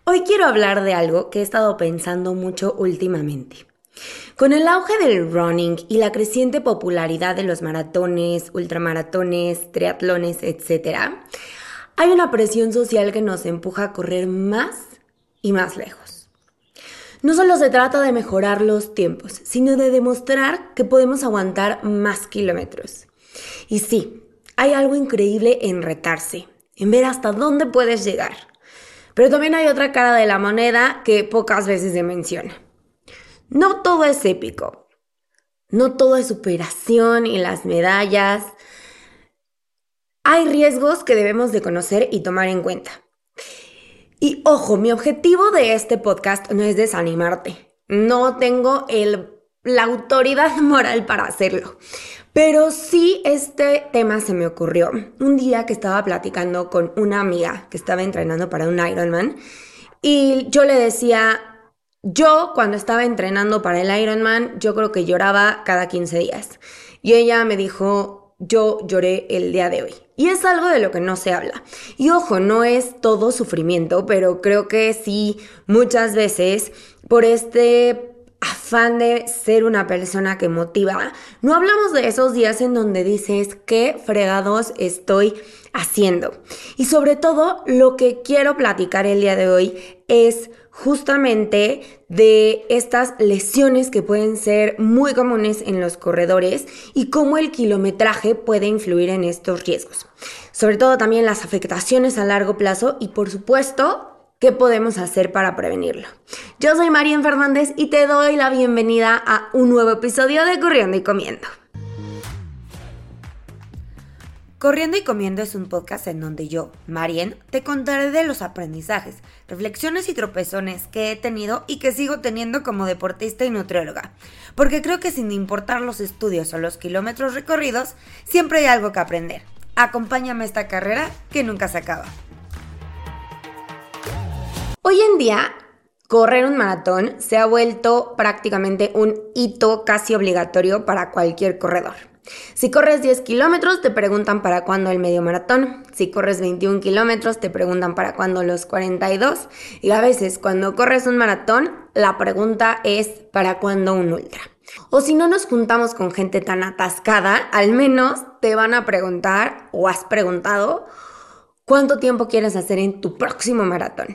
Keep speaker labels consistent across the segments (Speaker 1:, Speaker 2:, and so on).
Speaker 1: Hoy quiero hablar de algo que he estado pensando mucho últimamente. Con el auge del running y la creciente popularidad de los maratones, ultramaratones, triatlones, etc., hay una presión social que nos empuja a correr más y más lejos. No solo se trata de mejorar los tiempos, sino de demostrar que podemos aguantar más kilómetros. Y sí, hay algo increíble en retarse, en ver hasta dónde puedes llegar. Pero también hay otra cara de la moneda que pocas veces se menciona. No todo es épico. No todo es superación y las medallas. Hay riesgos que debemos de conocer y tomar en cuenta. Y ojo, mi objetivo de este podcast no es desanimarte. No tengo la autoridad moral para hacerlo. Pero sí este tema se me ocurrió un día que estaba platicando con una amiga que estaba entrenando para un Ironman y yo le decía, yo cuando estaba entrenando para el Ironman, yo creo que lloraba cada 15 días. Y ella me dijo, yo lloré el día de hoy. Y es algo de lo que no se habla. Y ojo, no es todo sufrimiento, pero creo que sí, muchas veces por este afán de ser una persona que motiva, no hablamos de esos días en donde dices qué fregados estoy haciendo. Y sobre todo, lo que quiero platicar el día de hoy es justamente de estas lesiones que pueden ser muy comunes en los corredores y cómo el kilometraje puede influir en estos riesgos. Sobre todo también las afectaciones a largo plazo y por supuesto, ¿qué podemos hacer para prevenirlo? Yo soy Marian Fernández y te doy la bienvenida a un nuevo episodio de Corriendo y Comiendo. Corriendo y Comiendo es un podcast en donde yo, Marian, te contaré de los aprendizajes, reflexiones y tropezones que he tenido y que sigo teniendo como deportista y nutrióloga. Porque creo que sin importar los estudios o los kilómetros recorridos, siempre hay algo que aprender. Acompáñame a esta carrera que nunca se acaba. Hoy en día, correr un maratón se ha vuelto prácticamente un hito casi obligatorio para cualquier corredor. Si corres 10 kilómetros, te preguntan para cuándo el medio maratón. Si corres 21 kilómetros, te preguntan para cuándo los 42. Y a veces, cuando corres un maratón, la pregunta es ¿para cuándo un ultra? O si no nos juntamos con gente tan atascada, al menos te van a preguntar, o has preguntado, ¿cuánto tiempo quieres hacer en tu próximo maratón?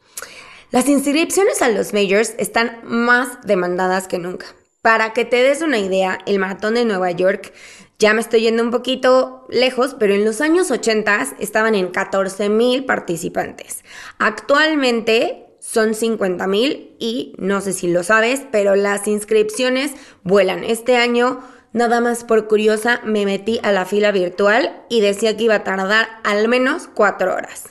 Speaker 1: Las inscripciones a los majors están más demandadas que nunca. Para que te des una idea, el maratón de Nueva York, ya me estoy yendo un poquito lejos, pero en los años 80 estaban en 14,000 participantes. Actualmente son 50,000 y no sé si lo sabes, pero las inscripciones vuelan. Este año, nada más por curiosa, me metí a la fila virtual y decía que iba a tardar al menos 4 horas.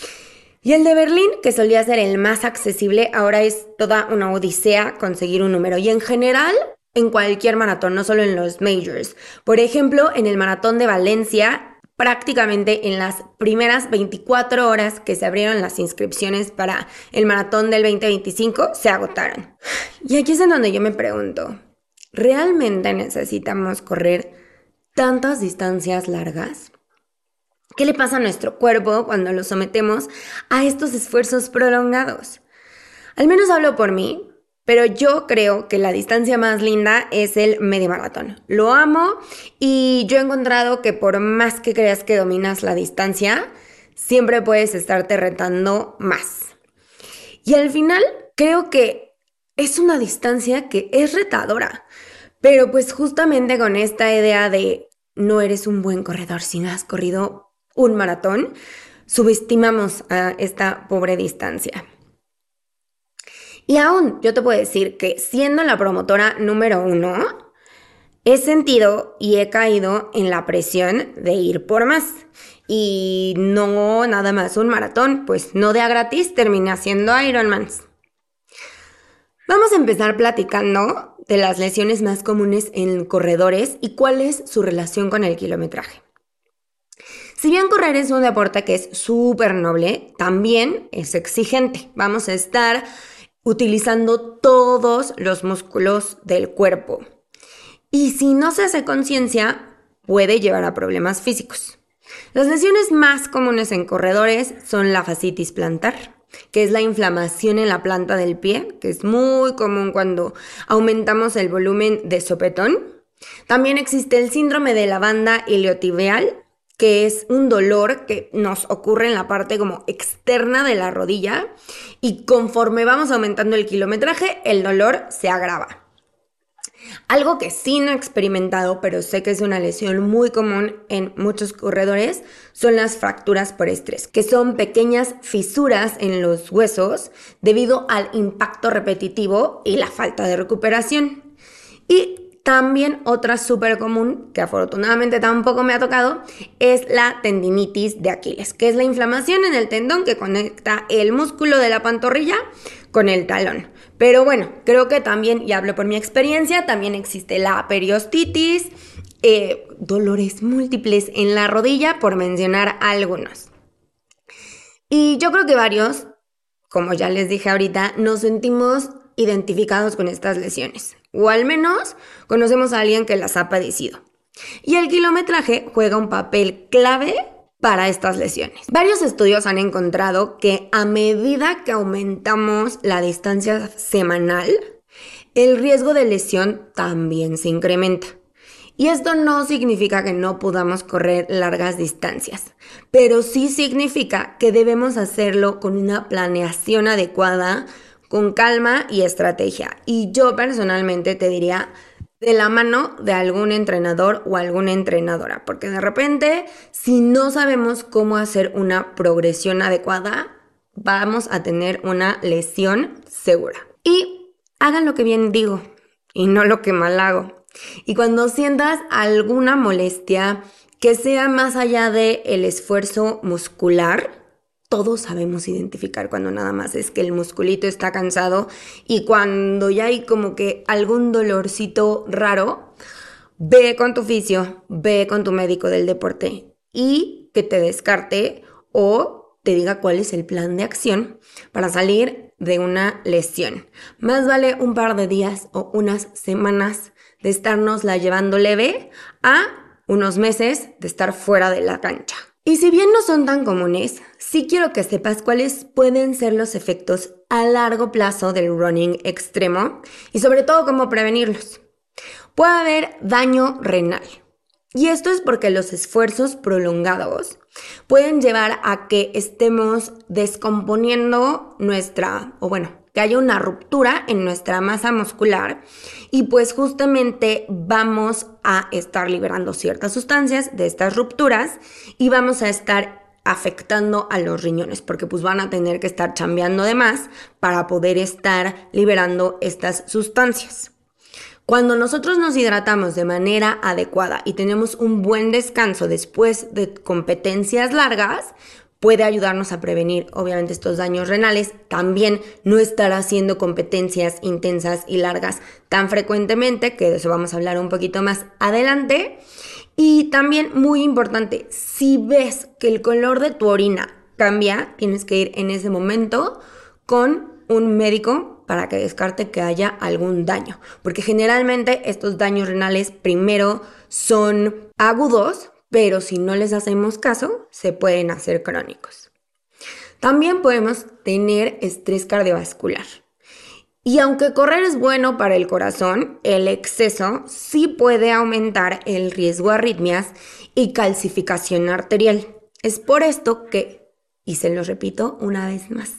Speaker 1: Y el de Berlín, que solía ser el más accesible, ahora es toda una odisea conseguir un número. Y en general, en cualquier maratón, no solo en los majors. Por ejemplo, en el maratón de Valencia, prácticamente en las primeras 24 horas que se abrieron las inscripciones para el maratón del 2025, se agotaron. Y aquí es en donde yo me pregunto, ¿realmente necesitamos correr tantas distancias largas? ¿Qué le pasa a nuestro cuerpo cuando lo sometemos a estos esfuerzos prolongados? Al menos hablo por mí, pero yo creo que la distancia más linda es el medio maratón. Lo amo y yo he encontrado que por más que creas que dominas la distancia, siempre puedes estarte retando más. Y al final creo que es una distancia que es retadora, pero pues justamente con esta idea de no eres un buen corredor si no has corrido un maratón, subestimamos a esta pobre distancia. Y aún yo te puedo decir que siendo la promotora número 1, he sentido y he caído en la presión de ir por más. Y no nada más un maratón, pues no de a gratis terminé haciendo Ironmans. Vamos a empezar platicando de las lesiones más comunes en corredores y cuál es su relación con el kilometraje. Si bien correr es un deporte que es súper noble, también es exigente. Vamos a estar utilizando todos los músculos del cuerpo. Y si no se hace conciencia, puede llevar a problemas físicos. Las lesiones más comunes en corredores son la fascitis plantar, que es la inflamación en la planta del pie, que es muy común cuando aumentamos el volumen de sopetón. También existe el síndrome de la banda iliotibial, que es un dolor que nos ocurre en la parte como externa de la rodilla y conforme vamos aumentando el kilometraje, el dolor se agrava. Algo que sí no he experimentado, pero sé que es una lesión muy común en muchos corredores, son las fracturas por estrés, que son pequeñas fisuras en los huesos debido al impacto repetitivo y la falta de recuperación. Y también otra súper común, que afortunadamente tampoco me ha tocado, es la tendinitis de Aquiles, que es la inflamación en el tendón que conecta el músculo de la pantorrilla con el talón. Pero bueno, creo que también, y hablo por mi experiencia, también existe la periostitis, dolores múltiples en la rodilla, por mencionar algunos. Y yo creo que varios, como ya les dije ahorita, nos sentimos identificados con estas lesiones, o al menos conocemos a alguien que las ha padecido. Y el kilometraje juega un papel clave para estas lesiones. Varios estudios han encontrado que a medida que aumentamos la distancia semanal, el riesgo de lesión también se incrementa. Y esto no significa que no podamos correr largas distancias, pero sí significa que debemos hacerlo con una planeación adecuada, con calma y estrategia. Y yo personalmente te diría de la mano de algún entrenador o alguna entrenadora, porque de repente, si no sabemos cómo hacer una progresión adecuada, vamos a tener una lesión segura. Y hagan lo que bien digo y no lo que mal hago. Y cuando sientas alguna molestia que sea más allá del esfuerzo muscular, todos sabemos identificar cuando nada más es que el musculito está cansado y cuando ya hay como que algún dolorcito raro, ve con tu fisio, ve con tu médico del deporte y que te descarte o te diga cuál es el plan de acción para salir de una lesión. Más vale un par de días o unas semanas de estarnosla llevando leve a unos meses de estar fuera de la cancha. Y si bien no son tan comunes, sí quiero que sepas cuáles pueden ser los efectos a largo plazo del running extremo y sobre todo cómo prevenirlos. Puede haber daño renal. Y esto es porque los esfuerzos prolongados pueden llevar a que estemos descomponiendo que haya una ruptura en nuestra masa muscular y pues justamente vamos a estar liberando ciertas sustancias de estas rupturas y vamos a estar afectando a los riñones porque pues van a tener que estar chambeando de más para poder estar liberando estas sustancias. Cuando nosotros nos hidratamos de manera adecuada y tenemos un buen descanso después de competencias largas, puede ayudarnos a prevenir, obviamente, estos daños renales. También no estar haciendo competencias intensas y largas tan frecuentemente, que de eso vamos a hablar un poquito más adelante. Y también, muy importante, si ves que el color de tu orina cambia, tienes que ir en ese momento con un médico para que descarte que haya algún daño, porque generalmente estos daños renales primero son agudos, pero si no les hacemos caso, se pueden hacer crónicos. También podemos tener estrés cardiovascular. Y aunque correr es bueno para el corazón, el exceso sí puede aumentar el riesgo de arritmias y calcificación arterial. Es por esto que, y se lo repito una vez más,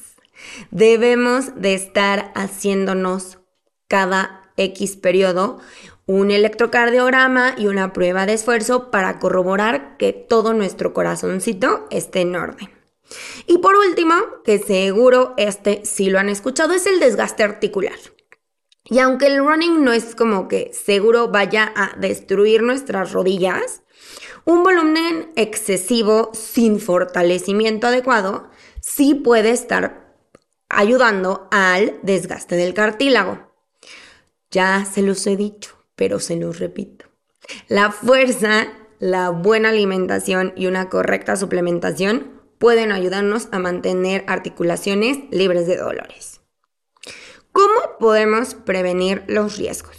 Speaker 1: debemos de estar haciéndonos cada X periodo un electrocardiograma y una prueba de esfuerzo para corroborar que todo nuestro corazoncito esté en orden. Y por último, que seguro sí lo han escuchado, es el desgaste articular. Y aunque el running no es como que seguro vaya a destruir nuestras rodillas, un volumen excesivo sin fortalecimiento adecuado sí puede estar ayudando al desgaste del cartílago. Ya se los he dicho, pero se los repito. La fuerza, la buena alimentación y una correcta suplementación pueden ayudarnos a mantener articulaciones libres de dolores. ¿Cómo podemos prevenir los riesgos?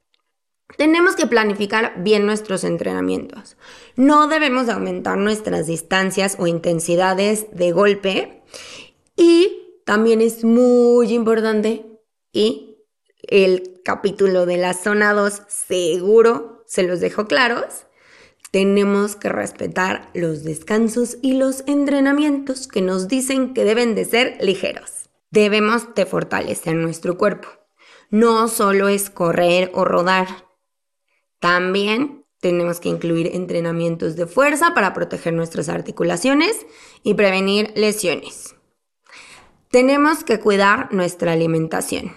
Speaker 1: Tenemos que planificar bien nuestros entrenamientos. No debemos de aumentar nuestras distancias o intensidades de golpe y también es muy importante y el capítulo de la zona 2 seguro se los dejo claros. Tenemos que respetar los descansos y los entrenamientos que nos dicen que deben de ser ligeros. Debemos de fortalecer nuestro cuerpo. No solo es correr o rodar. También tenemos que incluir entrenamientos de fuerza para proteger nuestras articulaciones y prevenir lesiones. Tenemos que cuidar nuestra alimentación.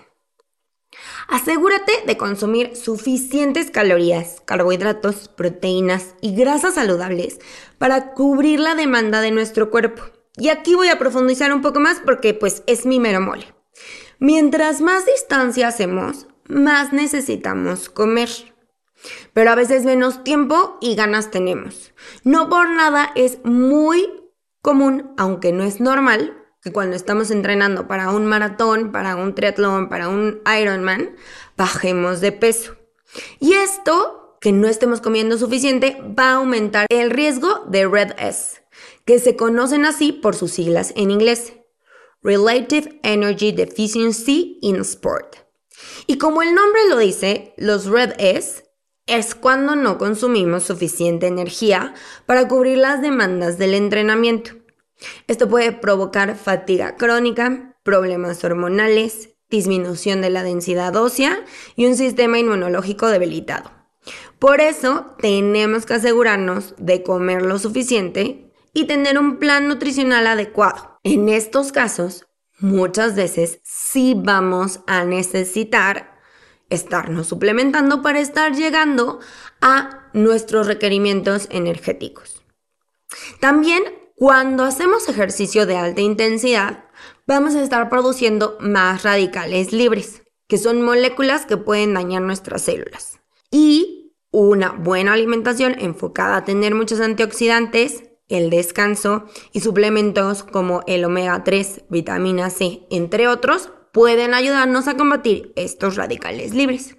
Speaker 1: Asegúrate de consumir suficientes calorías, carbohidratos, proteínas y grasas saludables para cubrir la demanda de nuestro cuerpo. Y aquí voy a profundizar un poco más porque pues es mi mero mole. Mientras más distancia hacemos, más necesitamos comer. Pero a veces menos tiempo y ganas tenemos. No por nada es muy común, aunque no es normal, que cuando estamos entrenando para un maratón, para un triatlón, para un Ironman, bajemos de peso. Y esto, que no estemos comiendo suficiente, va a aumentar el riesgo de RED-S, que se conocen así por sus siglas en inglés, Relative Energy Deficiency in Sport. Y como el nombre lo dice, los RED-S es cuando no consumimos suficiente energía para cubrir las demandas del entrenamiento. Esto puede provocar fatiga crónica, problemas hormonales, disminución de la densidad ósea y un sistema inmunológico debilitado. Por eso tenemos que asegurarnos de comer lo suficiente y tener un plan nutricional adecuado. En estos casos, muchas veces sí vamos a necesitar estarnos suplementando para estar llegando a nuestros requerimientos energéticos. También, cuando hacemos ejercicio de alta intensidad, vamos a estar produciendo más radicales libres, que son moléculas que pueden dañar nuestras células. Y una buena alimentación enfocada a tener muchos antioxidantes, el descanso y suplementos como el omega 3, vitamina C, entre otros, pueden ayudarnos a combatir estos radicales libres.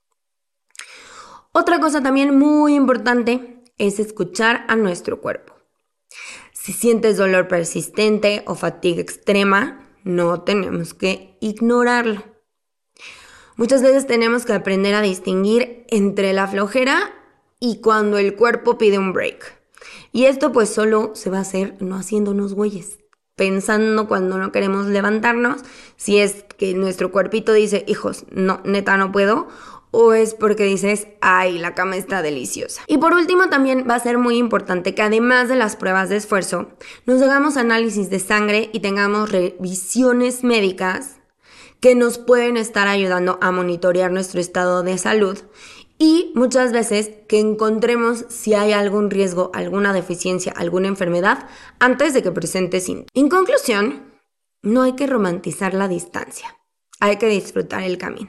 Speaker 1: Otra cosa también muy importante es escuchar a nuestro cuerpo. Si sientes dolor persistente o fatiga extrema, no tenemos que ignorarlo. Muchas veces tenemos que aprender a distinguir entre la flojera y cuando el cuerpo pide un break. Y esto pues solo se va a hacer no haciéndonos güeyes, pensando cuando no queremos levantarnos, si es que nuestro cuerpito dice, hijos, no, neta no puedo, o es porque dices, ay, la cama está deliciosa. Y por último también va a ser muy importante que además de las pruebas de esfuerzo, nos hagamos análisis de sangre y tengamos revisiones médicas que nos pueden estar ayudando a monitorear nuestro estado de salud y muchas veces que encontremos si hay algún riesgo, alguna deficiencia, alguna enfermedad antes de que presente síntomas. En conclusión, no hay que romantizar la distancia, hay que disfrutar el camino.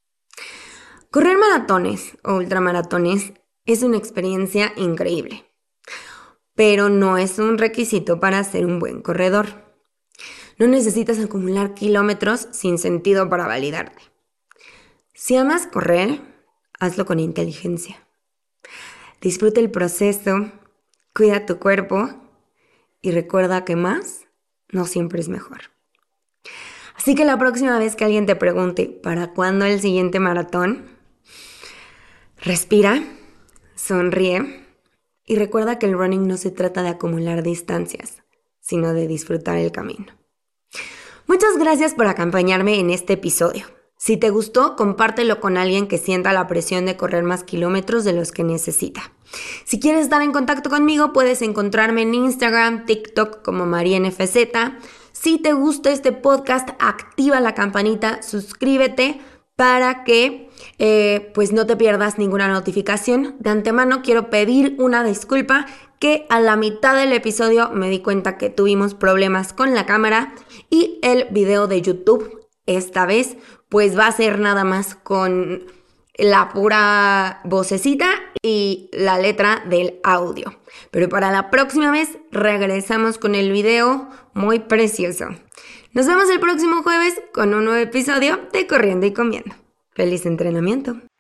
Speaker 1: Correr maratones o ultramaratones es una experiencia increíble, pero no es un requisito para ser un buen corredor. No necesitas acumular kilómetros sin sentido para validarte. Si amas correr, hazlo con inteligencia. Disfruta el proceso, cuida tu cuerpo y recuerda que más no siempre es mejor. Así que la próxima vez que alguien te pregunte ¿para cuándo el siguiente maratón? Respira, sonríe y recuerda que el running no se trata de acumular distancias, sino de disfrutar el camino. Muchas gracias por acompañarme en este episodio. Si te gustó, compártelo con alguien que sienta la presión de correr más kilómetros de los que necesita. Si quieres estar en contacto conmigo, puedes encontrarme en Instagram, TikTok como MarienFZ. Si te gusta este podcast, activa la campanita, suscríbete para que pues no te pierdas ninguna notificación. De antemano quiero pedir una disculpa que a la mitad del episodio me di cuenta que tuvimos problemas con la cámara y el video de YouTube esta vez pues va a ser nada más con la pura vocecita y la letra del audio. Pero para la próxima vez regresamos con el video muy precioso. Nos vemos el próximo jueves con un nuevo episodio de Corriendo y Comiendo. ¡Feliz entrenamiento!